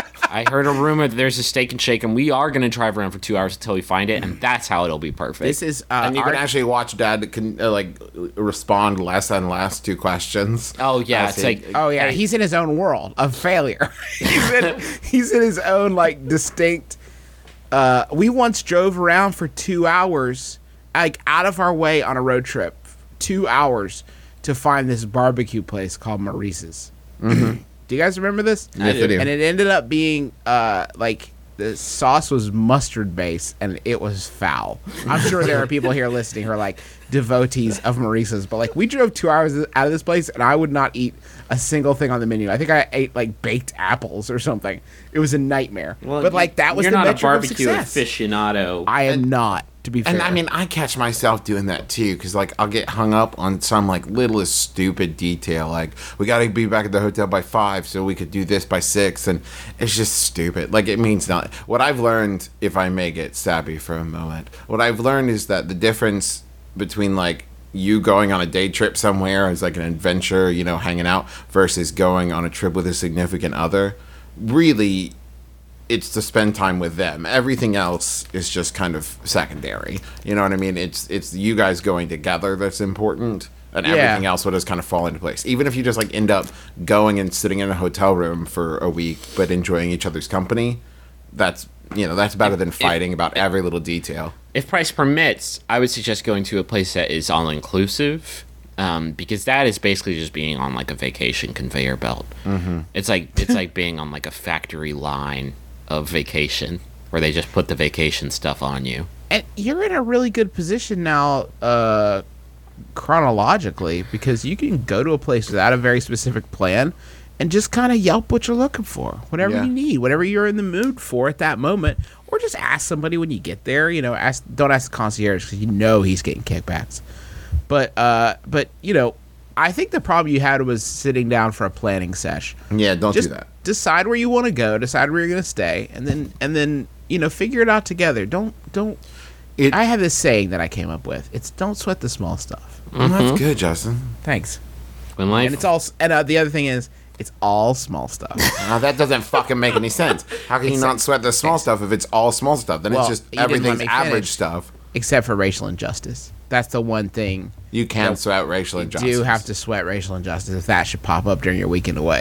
I heard a rumor that there's a steak and shake and we are going to drive around for two hours until we find it and that's how it'll be perfect. This is uh, And you our- can actually watch Dad can uh, like respond less and less to questions. Oh yeah, I it's see. like Oh yeah, hey, he's in his own world of failure. he's, in, he's in his own like distinct. Uh, we once drove around for two hours, like out of our way on a road trip, two hours to find this barbecue place called Maurice's. Mm-hmm. Do you guys remember this? Yes, I do. And it ended up being uh, like the sauce was mustard based and it was foul. I'm sure there are people here listening who are like devotees of Maurice's, but like we drove two hours out of this place and I would not eat a single thing on the menu. I think I ate like baked apples or something. It was a nightmare. well, but like that was you're the not a metric of barbecue success. aficionado. I am not, to be fair. And I mean, I catch myself doing that too, because like I'll get hung up on some like littlest stupid detail, like we got to be back at the hotel by five so we could do this by six, and it's just stupid. Like it means nothing. What I've learned, if I may get sappy for a moment, what I've learned is that the difference between like you going on a day trip somewhere as like an adventure, you know, hanging out, versus going on a trip with a significant other, really it's to spend time with them. Everything else is just kind of secondary. You know what I mean? It's it's you guys going together that's important, and Yeah. everything else will just kind of fall into place. Even if you just like end up going and sitting in a hotel room for a week, but enjoying each other's company, that's you know that's better than fighting about every little detail. If price permits, I would suggest going to a place that is all inclusive, um, because that is basically just being on like a vacation conveyor belt. Mm-hmm. It's like it's like being on like a factory line of vacation where they just put the vacation stuff on you. and you're in a really good position now, uh, chronologically, because you can go to a place without a very specific plan and just kind of yelp what you're looking for, whatever Yeah. you need, whatever you're in the mood for at that moment, or just ask somebody when you get there. You know, ask don't ask the concierge because you know he's getting kickbacks. But uh, but you know, I think the problem you had was sitting down for a planning sesh. Yeah, don't Just do that. decide where you want to go, decide where you're going to stay, and then and then you know figure it out together. Don't don't. It- I have this saying that I came up with. It's don't sweat the small stuff. Well, that's good, Justin. Thanks. When life, And it's all. And uh, the other thing is, it's all small stuff. Now, that doesn't fucking make any sense. How can you not sweat the small stuff if it's all small stuff? Then Well, it's just you didn't let everything's me average finish. stuff. Except for racial injustice. That's the one thing You can sweat racial you injustice. do have to sweat racial injustice if that should pop up during your weekend away.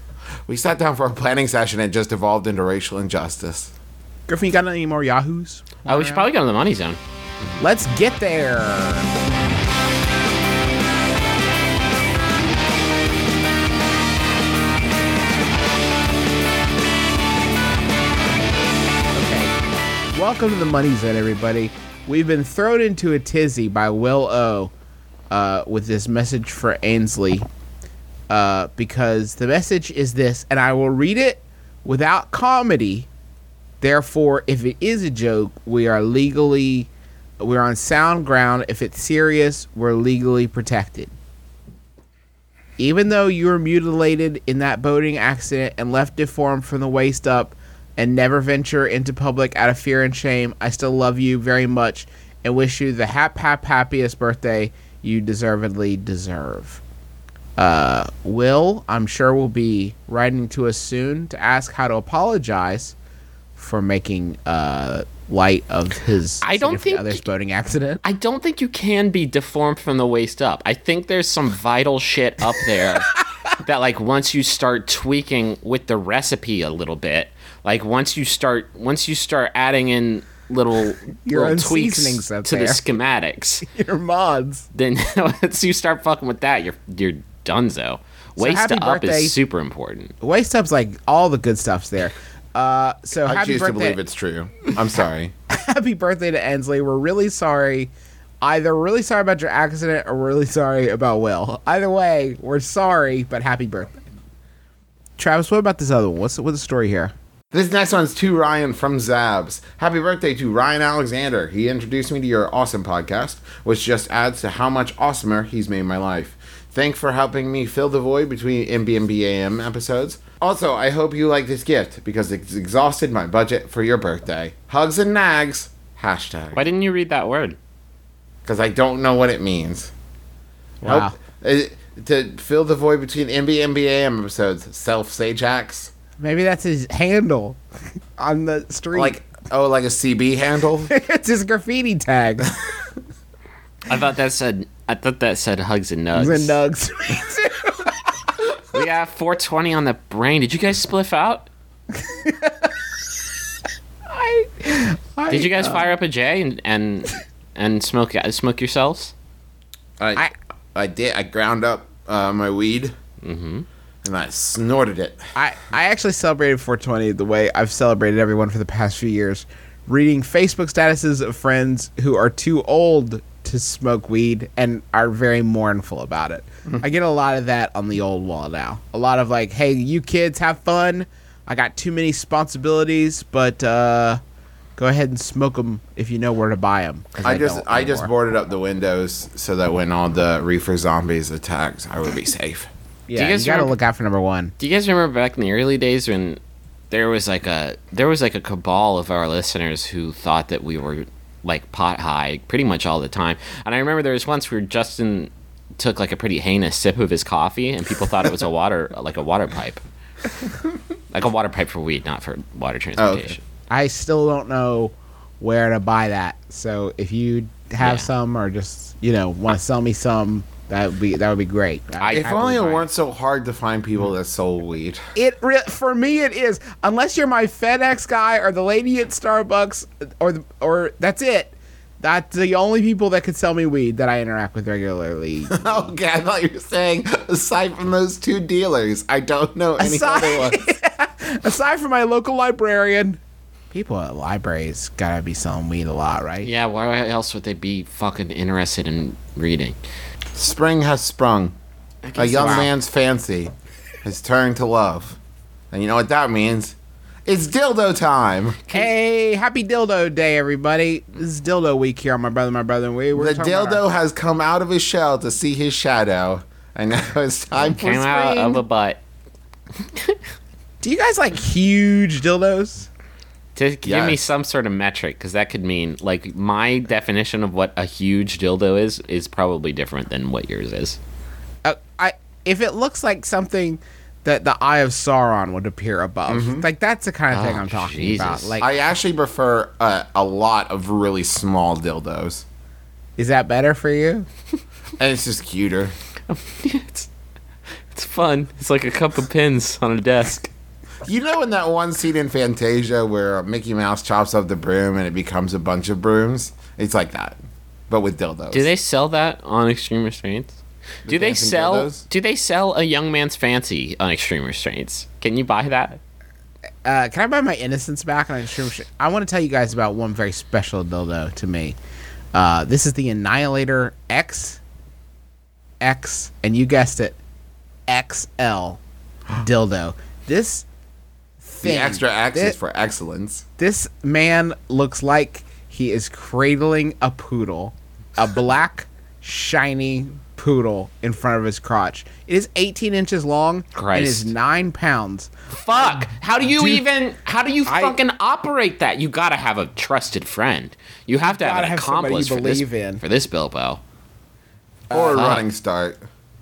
We sat down for a planning session and it just evolved into racial injustice. Griffin, you got any more Yahoos? oh, we should probably go to the money zone. Let's get there. Okay. Welcome to the Money Zone, everybody. We've been thrown into a tizzy by Will O uh, with this message for Ainsley. Uh, because the message is this, and I will read it without comedy. Therefore, if it is a joke, we are legally, we're on sound ground. If it's serious, we're legally protected. Even though you were mutilated in that boating accident and left deformed from the waist up and never venture into public out of fear and shame, I still love you very much and wish you the hap hap happiest birthday you deservedly deserve. Uh, Will, I'm sure, will be writing to us soon to ask how to apologize for making uh, light of his I don't significant think- other's boating accident. I don't think you can be deformed from the waist up. I think there's some vital shit up there that, like, once you start tweaking with the recipe a little bit, like once you start once you start adding in little, Your little own tweaks seasonings up to the there. schematics, Your mods. then once you start fucking with that, you're you're donezo. Waist happy up birthday. is super important. Waist up's like all the good stuff's there. Uh, so I happy choose birthday. to believe it's true. I'm sorry. Happy birthday to Ensley. We're really sorry. Either really sorry about your accident or really sorry about Will. Either way, we're sorry, but happy birthday. Travis, what about this other one? What's the, what's the story here? This next one's to Ryan from Zabs. Happy birthday to Ryan Alexander. He introduced me to your awesome podcast, which just adds to how much awesomer he's made my life. Thanks for helping me fill the void between M B M B A M episodes. Also, I hope you like this gift because it's exhausted my budget for your birthday. Hugs and nags. Hashtag. Why didn't you read that word? Because I don't know what it means. Wow. Help, uh, to fill the void between M B M B A M episodes. Self-Sajax. Maybe that's his handle on the street. Like, oh, like a C B handle? It's his graffiti tag. I thought that said I thought that said hugs and nugs. And nugs. Me too. We got four twenty on the brain. Did you guys spliff out? I, I, Did you guys fire up a J and and, and smoke smoke yourselves? I, I- I did. I ground up uh, my weed. Mm-hmm. And I snorted it. I, I actually celebrated four twenty the way I've celebrated everyone for the past few years. Reading Facebook statuses of friends who are too old to smoke weed and are very mournful about it. I get a lot of that on the old wall now. A lot of like, hey, you kids have fun. I got too many responsibilities, but uh, go ahead and smoke them if you know where to buy them. I just I just boarded up the windows so that when all the reefer zombies attacked, I would be safe. Yeah, Do you you, guys gotta remember- look out for number one. Do you guys remember back in the early days when there was like a there was like a cabal of our listeners who thought that we were like pot high pretty much all the time? And I remember there was once where Justin took like a pretty heinous sip of his coffee, and people thought it was a water like a water pipe, like a water pipe for weed, not for water transportation. I still don't know where to buy that. So if you have Yeah. some or just, you know, want to sell me some, that would be that would be great. I- If I only it would buy weren't so hard to find people that sold weed. It re- for me it is. Unless you're my FedEx guy or the lady at Starbucks or the, or that's it. That's the only people that could sell me weed that I interact with regularly. Okay, I thought you were saying aside from those two dealers, I don't know any Aside- other ones. Aside from my local librarian, people at libraries gotta be selling weed a lot, right? Yeah, why else would they be fucking interested in reading? Spring has sprung. A young Wow. man's fancy has turned to love. And you know what that means? It's dildo time. Hey, happy dildo day, everybody! This is dildo week here on My Brother, My Brother, and We. We're The talking about dildo our- has come out of his shell to see his shadow. And now it's time for Came out spring. of a butt. Do you guys like huge dildos? To give me Yes. some sort of metric, because that could mean like my definition of what a huge dildo is is probably different than what yours is. Uh, I if it looks like something that the Eye of Sauron would appear above, like that's the kind of thing Oh, I'm talking Jesus. about. Like, I actually prefer uh, a lot of really small dildos. is that better for you? And it's just cuter. it's it's fun. It's like a cup of pins on a desk. You know in that one scene in Fantasia where Mickey Mouse chops up the broom and it becomes a bunch of brooms? It's like that, but with dildos. Do they sell that on Extreme Restraints? Do they dancing sell? dildos? Do they sell a young man's fancy on Extreme Restraints? Can you buy that? Uh, can I buy my innocence back on Extreme Restraint? I want to tell you guys about one very special dildo to me. Uh, this is the Annihilator X, X, and you guessed it, X L dildo. This The thing, extra X thi- is for excellence. This man looks like he is cradling a poodle, a black, shiny poodle in front of his crotch. It is eighteen inches long Christ. and is nine pounds. Fuck! How do you Dude, even? How do you I- fucking operate that? You gotta have a trusted friend. You have to have gotta an have somebody you accomplice for this, believe in. for this Bilbo. Or a fuck. running start.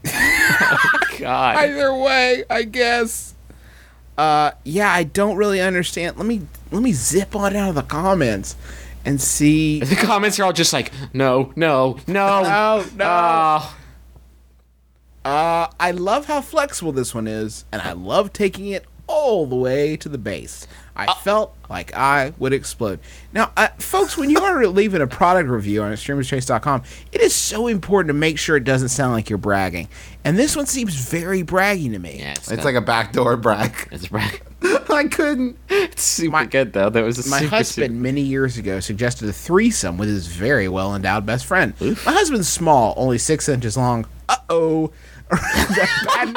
God. Either way, I guess. Uh, yeah, I don't really understand. Let me let me zip on out of the comments and see. The comments are all just like, no, no, no, No, no. Oh. Uh, I love how flexible this one is, and I love taking it all the way to the base. I felt like I would explode. Now, uh, folks, when you are leaving a product review on extremist trace dot com, it is so important to make sure it doesn't sound like you're bragging. And this one seems very braggy to me. Yeah, it's, It's got- like a backdoor brag. it's brag. I couldn't. It's super My- good though. That was a My super, husband, super- many years ago, suggested a threesome with his very well-endowed best friend. My husband's small, only six inches long. Uh-oh. Bad-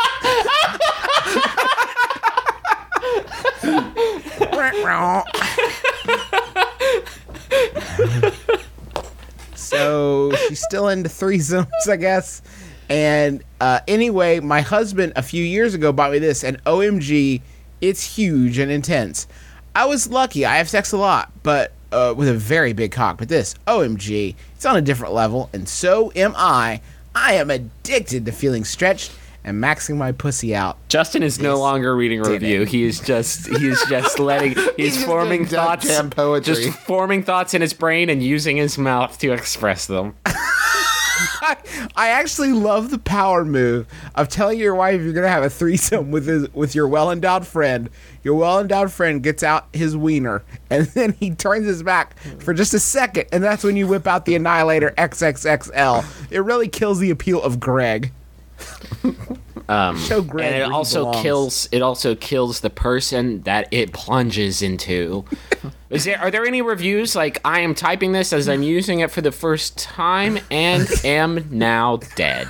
So she's still into threesomes, I guess. And uh, anyway, my husband a few years ago bought me this, and O M G, it's huge and intense. I was lucky. I have sex a lot, but uh, with a very big cock. But this, O M G, it's on a different level, and so am I. I am addicted to feeling stretched and maxing my pussy out. Justin is no longer reading a Did review. it. He is just he is just letting he's, just forming doing Def thoughts Jam poetry. just forming thoughts in his brain and using his mouth to express them. I, I actually love the power move of telling your wife you're gonna have a threesome with his with your well endowed friend. Your well endowed friend gets out his wiener, and then he turns his back for just a second, and that's when you whip out the Annihilator X X X L. It really kills the appeal of Greg. Um, Show Greg and where it he also belongs. kills it also kills the person that it plunges into. Is there are there any reviews like I am typing this as I'm using it for the first time and am now dead?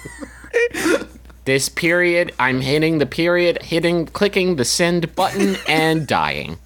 This period, I'm hitting the period, hitting clicking the send button and dying.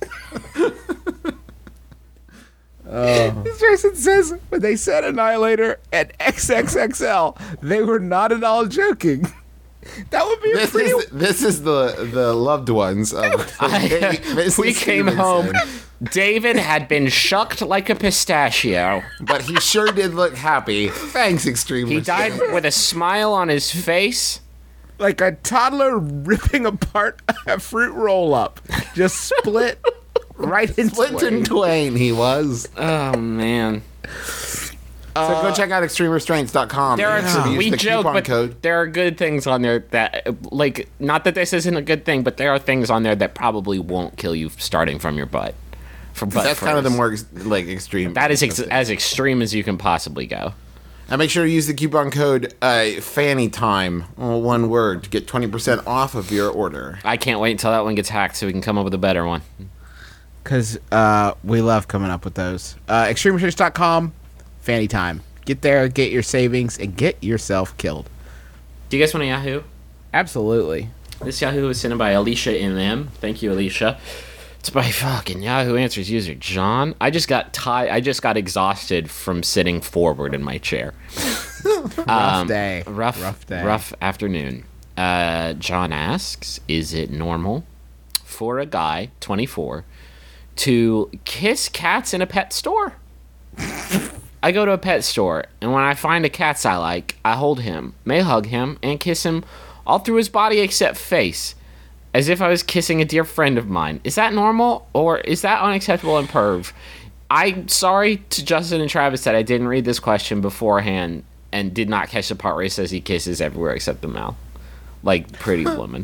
Jason says when they said Annihilator and X X X L, they were not at all joking. That would be a This pretty. is this is the the loved ones of. Missus We came Stevenson. home. David had been shucked like a pistachio. But he sure did look happy. Thanks, Extreme. He died with a smile on his face. Like a toddler ripping apart a fruit roll up, just split right in Split in twain. twain, he was. Oh man. So go check out extreme restraints dot com. There are and use we the joke, coupon but code. there are good things on there that, like, not that this isn't a good thing, but there are things on there that probably won't kill you starting from your butt. From butt That's kind of the first. more ex- like extreme. That is ex- as extreme as you can possibly go. And make sure to use the coupon code uh, Fanny Time, all one word, to get twenty percent off of your order. I can't wait until that one gets hacked so we can come up with a better one. Because uh, we love coming up with those. Uh, extreme research dot com, Fanny Time. Get there, get your savings, and get yourself killed. Do you guys want a Yahoo? Absolutely. This Yahoo was sent in by Alicia M M. Thank you, Alicia. It's by fucking Yahoo Answers user John. I just got tired. I just got exhausted from sitting forward in my chair. Rough day. Rough, Rough day. rough afternoon. Uh, John asks, is it normal for a guy, twenty-four, to kiss cats in a pet store? I go to a pet store, and when I find a cat I like, I hold him, may hug him, and kiss him all through his body except face, as if I was kissing a dear friend of mine. Is that normal, or is that unacceptable and perv? I'm sorry to Justin and Travis that I didn't read this question beforehand and did not catch the part where he says he kisses everywhere except the mouth. Like Pretty Woman.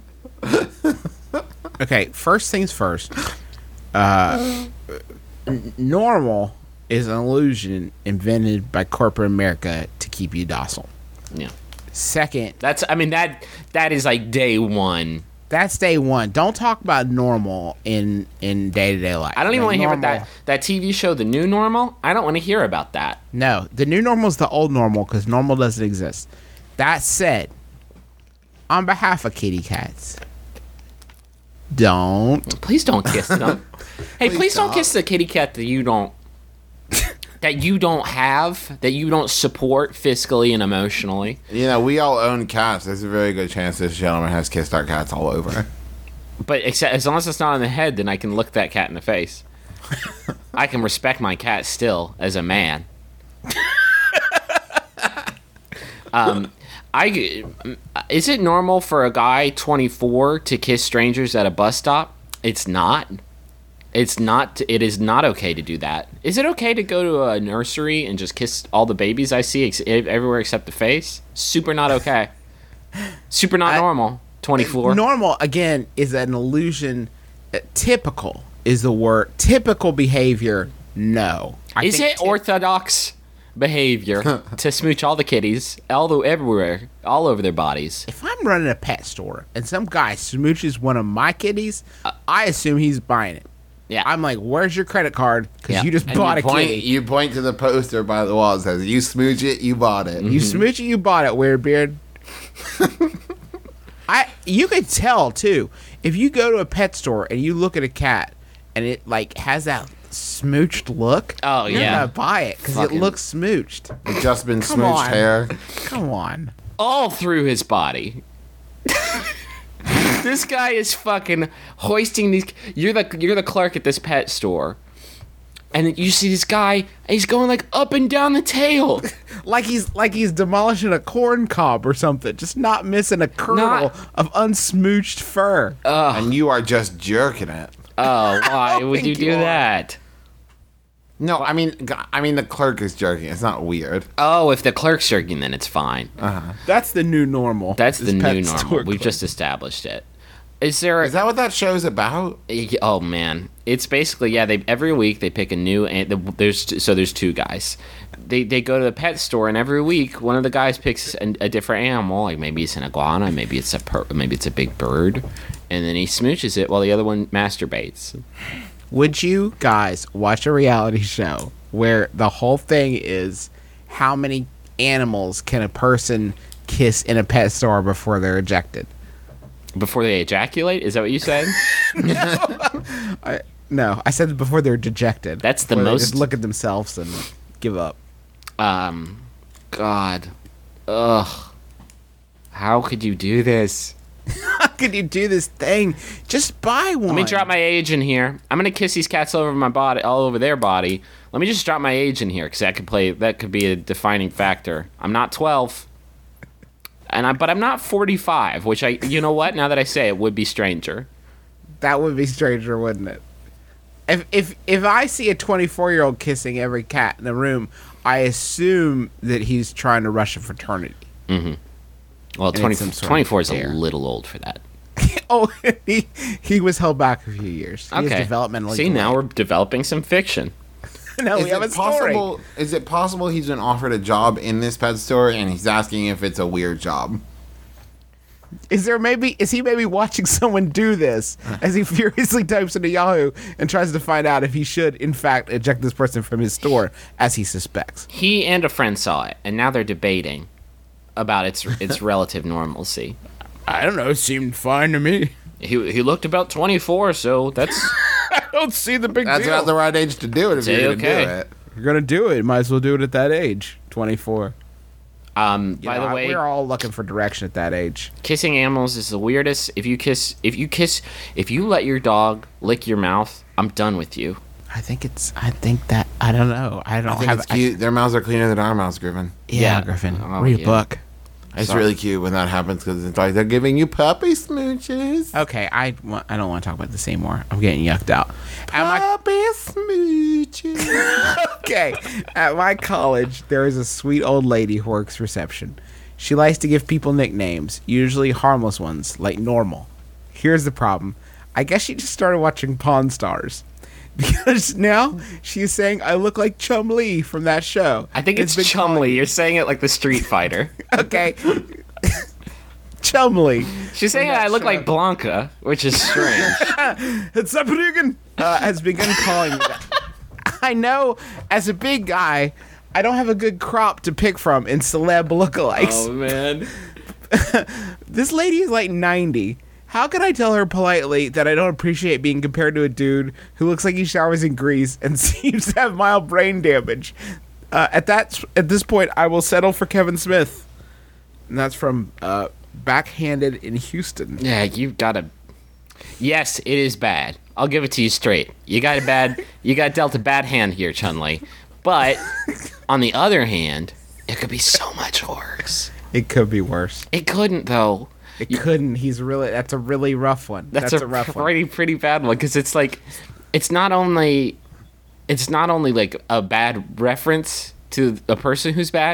Okay, first things first. Uh, n- normal is an illusion invented by corporate America to keep you docile. Yeah. Second, That's, I mean, that that is like day one. that's day one. Don't talk about normal in in day to day life. I don't even Like, want to hear about normal- that, that T V show, The New Normal. I don't want to hear about that. No, the new normal is the old normal because normal doesn't exist. That said, on behalf of kitty cats, don't. Please don't kiss them. Hey, please, don't don't. kiss the kitty cat that you don't that you don't have, that you don't support fiscally and emotionally. You know, we all own cats. There's a very good chance this gentleman has kissed our cats all over. But except as long as it's not on the head, then I can look that cat in the face. I can respect my cat still as a man. um, I is it normal for a guy twenty-four to kiss strangers at a bus stop? It's not. It's not. It is not okay to do that. Is it okay to go to a nursery and just kiss all the babies I see ex- everywhere except the face? Super not okay. Super not I- normal. twenty-four. Normal, again, is an illusion. Uh, typical is the word. Typical behavior, no. I Is think it typ- orthodox behavior to smooch all the kitties, all the everywhere, all over their bodies? If I'm running a pet store and some guy smooches one of my kitties, I assume he's buying it. Yeah. I'm like, where's your credit card? Because Yeah. you just And bought you a point, kitty. you point to the poster by the wall that says, "You smooch it, you bought it." You smooch it, you bought it, weird beard. I you could tell too if you go to a pet store and you look at a cat and it like has that smooched look. Oh, you're yeah. gonna buy it because it Fucking- looks smooched. It's just been Come smooched on. hair. Come on. All through his body. This guy is fucking hoisting these. You're the you're the clerk at this pet store, and you see this guy, and he's going like up and down the tail. Like he's like he's demolishing a corn cob or something, just not missing a kernel Not- of unsmooched fur. And you are just jerking it. Oh, why would you think do you are. that? No, I mean, g- I mean the clerk is jerking. It's not weird. Oh, if the clerk's jerking, then it's fine. That's the new normal. That's the is pet new store normal. We've clerk. just established it. Is there? A, Is that what that show's about? Oh man, it's basically yeah. They every week they pick a new and the, there's so there's two guys. They they go to the pet store and every week one of the guys picks a, a different animal. Like maybe it's an iguana, maybe it's a per, maybe it's a big bird, and then he smooches it while the other one masturbates. Would you guys watch a reality show where the whole thing is how many animals can a person kiss in a pet store before they're ejected? Before they ejaculate, is that what you said? I, no, I said before they're dejected. That's the Where they most- just look at themselves and give up. um, God, ugh, how could you do this? How could you do this thing? Just buy one. Let me drop my age in here. I'm gonna kiss these cats all over my body, all over their body. Let me just drop my age in here because that could play. That could be a defining factor. I'm not twelve, and I, but I'm not forty-five. Which I, you know what? Now that I say it, would be stranger. That would be stranger, wouldn't it? If if if I see a twenty-four year old kissing every cat in the room, I assume that he's trying to rush a fraternity. Well, it's twenty, some sort of twenty-four is a dare. little old for that. Oh, he he was held back a few years. He Okay. is developmentally. See, now delayed. we're developing some fiction. now Is we have a it story. possible? Is it possible he's been offered a job in this pet store and he's asking if it's a weird job? Is there maybe is he maybe watching someone do this as he furiously types into Yahoo and tries to find out if he should in fact eject this person from his store as he suspects? He and a friend saw it, and now they're debating about its its relative normalcy. I don't know. It seemed fine to me. He he looked about twenty-four, so that's I don't see the big That's deal. about the right age to do it if Say you're gonna okay. do it. You're gonna do it. Might as well do it at that age, twenty-four. um. You by know, the way, we're all looking for direction at that age. kissing animals is the weirdest. If you kiss, if you kiss, if you let your dog lick your mouth, I'm done with you. I think it's. I think that. I don't know. I don't I think have. it's cute. Their mouths are cleaner than our mouths, Griffin. yeah, Yeah. Griffin. Oh, read a yeah. book. It's Sorry. really cute when that happens because it's like they're giving you puppy smooches. Okay, I want, I don't want to talk about this anymore. I'm getting yucked out. At my, Puppy smooches. okay, at my college, there is a sweet old lady who works reception. She likes to give people nicknames, usually harmless ones, like Normal. Here's the problem. I guess she just started watching Pawn Stars. Because now she's saying I look like Chum Lee from that show. I think it's been Chumley. You're saying it like the Street Fighter. Okay. Chum Lee. She's saying I look like Blanca, which is strange. It's Zabruggen, uh, has begun calling me that. I know, as a big guy, I don't have a good crop to pick from in celeb lookalikes. oh man. This lady is like ninety. How can I tell her politely that I don't appreciate being compared to a dude who looks like he showers in grease and seems to have mild brain damage? Uh, at that, at this point, I will settle for Kevin Smith. And that's from uh, Backhanded in Houston. Yeah, you gotta. Yes, it is bad. I'll give it to you straight. You got a bad. You got dealt a bad hand here, Chun-Li. But on the other hand, it could be so much worse. It could be worse. It couldn't though. It couldn't. He's really. That's a really rough one. That's, That's, a, a, rough one. pretty pretty bad one because it's like, it's not only, it's not only like a bad reference to a person who's bad.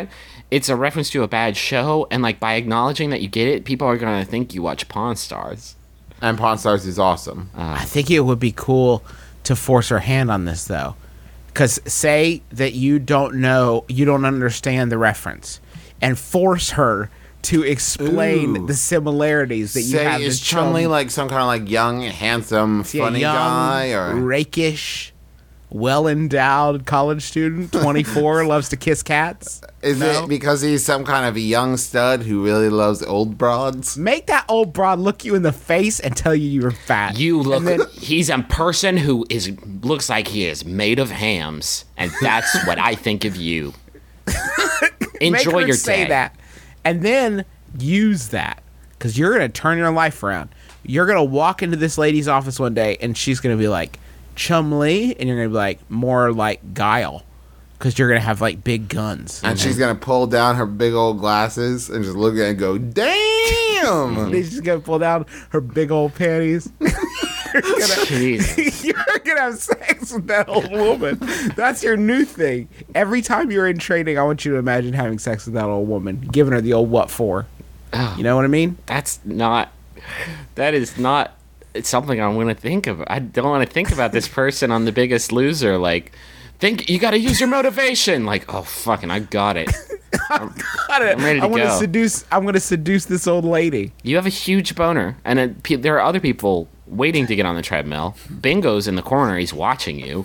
it's a reference to a bad show, and like by acknowledging that you get it, people are gonna think you watch Pawn Stars. And Pawn Stars is awesome. I think it would be cool to force her hand on this, though. Because say that you don't know, you don't understand the reference, and force her to explain Ooh. the similarities that you Say, have. is to Chun Li Chum- like some kind of like young, handsome, See, a funny young, guy, or rakish, well-endowed college student, twenty-four, loves to kiss cats? is No? it because he's some kind of a young stud who really loves old broads? Make that old broad look you in the face and tell you you're fat. You look. And then- He's a person who is looks like he is made of hams, and that's what I think of you. Make Enjoy her your say day. that, and then use that because you're gonna turn your life around. You're gonna walk into this lady's office one day, and she's gonna be like Chum Lee, and you're gonna be like more like Guile, because you're gonna have like big guns. And she's gonna pull down her big old glasses and just look at it and go, "Damn!" She's just gonna pull down her big old panties. You're gonna, Jesus. you're gonna have sex with that old woman. That's your new thing. Every time you're in training, I want you to imagine having sex with that old woman, giving her the old what for. Oh. You know what I mean? That's not. That is not. It's something I want to think of. I don't want to think about this person on The Biggest Loser. Like, think you got to use your motivation. Like, oh fucking, I got it. Got it. I'm ready to I want to go. seduce. I'm going to seduce this old lady. You have a huge boner, and it, pe- there are other people waiting to get on the treadmill. Bingo's in the corner. He's watching you.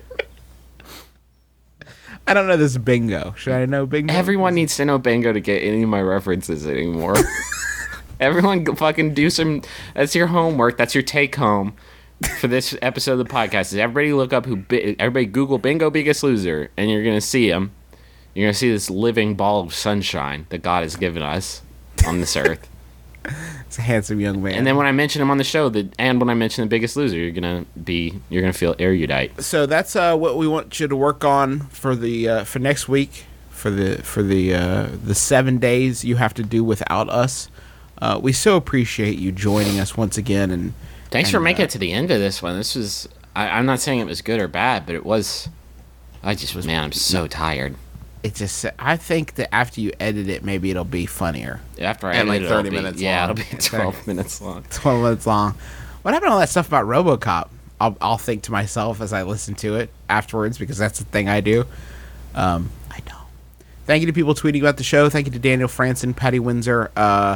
I don't know this bingo. Should I know bingo? Everyone needs to know Bingo to get any of my references anymore. Everyone go fucking do some. That's your homework. That's your take home for this episode of the podcast. Is everybody look up who? Bi- Everybody Google Bingo Biggest Loser, and you're gonna see him. You're gonna see this living ball of sunshine that God has given us on this earth. It's a handsome young man. And then when I mention him on the show, that and when I mention The Biggest Loser, you're gonna be you're gonna feel erudite. so that's uh, what we want you to work on for the uh, for next week for the for the uh, the seven days you have to do without us. Uh, we so appreciate you joining us once again, and Thanks and, for making uh, it to the end of this one. This was I, I'm not saying it was good or bad, but it was. I just was man. I'm so tired. It just I think that after you edit it, maybe it'll be funnier. After I And, like, edit it, it'll thirty be- minutes Yeah, long. it'll be twelve minutes long. twelve minutes long. What happened to all that stuff about RoboCop? I'll, I'll think to myself as I listen to it afterwards because that's the thing I do. Um, I know. Thank you to people tweeting about the show. Thank you to Daniel Franson, Patty Windsor, uh,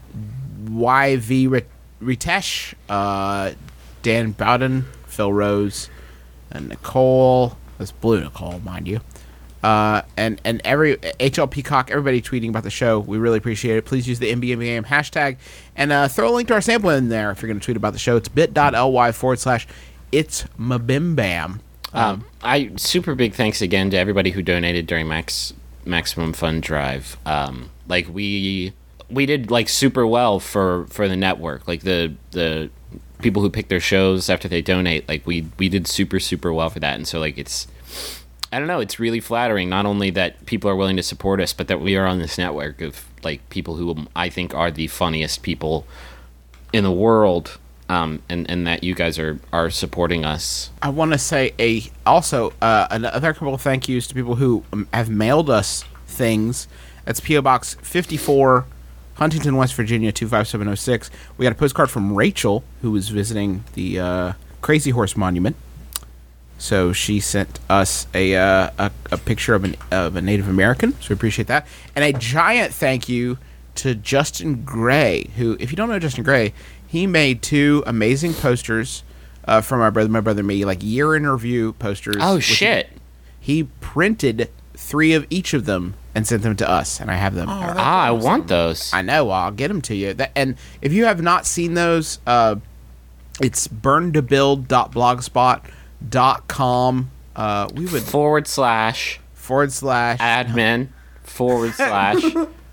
Y V Rit- Ritesh, uh, Dan Bowden, Phil Rose, and Nicole. That's Blue Nicole, mind you. Uh, and and every H L Peacock, everybody tweeting about the show. We really appreciate it. Please use the M B M B A M hashtag and uh, throw a link to our sample in there if you're going to tweet about the show. It's bit.ly forward slash it's mabimbam. Um, I super big thanks again to everybody who donated during Max Maximum Fun Drive. Um, like we we did like super well for, for the network. Like the the people who pick their shows after they donate. Like we we did super super well for that. And so like it's. I don't know. It's really flattering, not only that people are willing to support us, but that we are on this network of like people who I think are the funniest people in the world, um, and and that you guys are are supporting us. I want to say a also uh, another couple of thank yous to people who um, have mailed us things. That's P O Box fifty-four, Huntington, West Virginia two five seven oh six. We got a postcard from Rachel who was visiting the uh, Crazy Horse Monument. So she sent us a, uh, a a picture of an of a Native American. So we appreciate that, and a giant thank you to Justin Gray, who, if you don't know Justin Gray, he made two amazing posters uh, from our brother, my brother, me, like year in review posters. Oh which shit! He, he printed three of each of them and sent them to us, and I have them. Ah, I want those. I know. I'll get them to you. That, and if you have not seen those, uh, it's burn to build dot blogspot dot com. Uh, we would forward slash forward slash admin forward slash.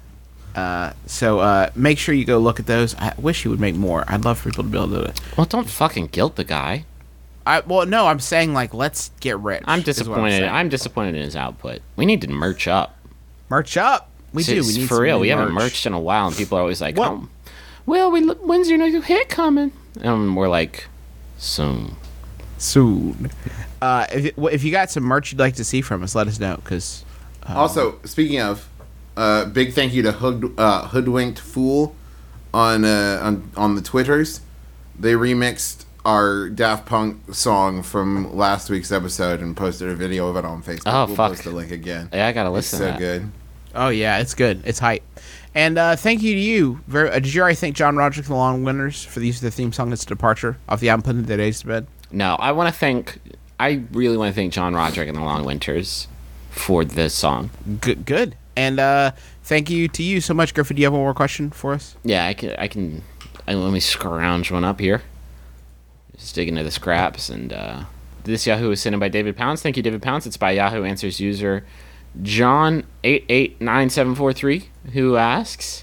So uh, make sure you go look at those. I wish you would make more. I'd love for people to be able to do it. Well, don't fucking guilt the guy. I well, no, I'm saying like let's get rich. I'm is what disappointed. saying. I'm disappointed in his output. We need to merch up. merch up. We do. We S- need for some real. new We haven't merch. merched in a while, and people are always like, Well- "Oh, well, we look, when's your new hit coming?" And we're like, "Soon." soon. Uh, if if you got some merch you'd like to see from us, let us know because Also, speaking of, Uh, big thank you to Hood, uh, Hoodwinked Fool on uh, on on the Twitters. They remixed our Daft Punk song from last week's episode and posted a video of it on Facebook. Oh, we'll fuck. post the link again. Yeah, I gotta It's listen so to that. good. Oh yeah, it's good. It's hype. And uh, thank you to you. Very, uh, did you already thank John Roderick and the Long Winters for the use of the theme song? It's Departure off the album Putting the Days to Bed. No, I want to thank. I really want to thank John Roderick and the Long Winters for this song. Good, good. And uh, thank you to you so much, Griffin. Do you have one more question for us? Yeah, I can. I can. I, let me scrounge one up here. Just dig into the scraps, and uh, this Yahoo is sent in by David Pounds. Thank you, David Pounds. It's by Yahoo Answers user John eight eight nine seven four three, who asks,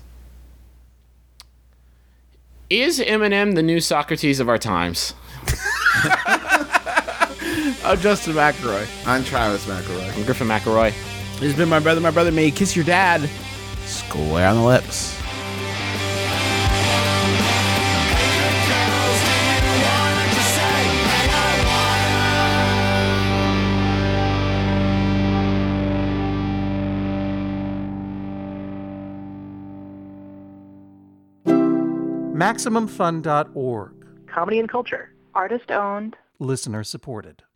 "Is Eminem the new Socrates of our times?" Oh, Justin McElroy. I'm Travis McElroy. I'm Griffin McElroy. This has been my brother. My brother may kiss your dad. Square on the lips. Maximum Fun dot org. Comedy and culture. Artist owned. Listener supported.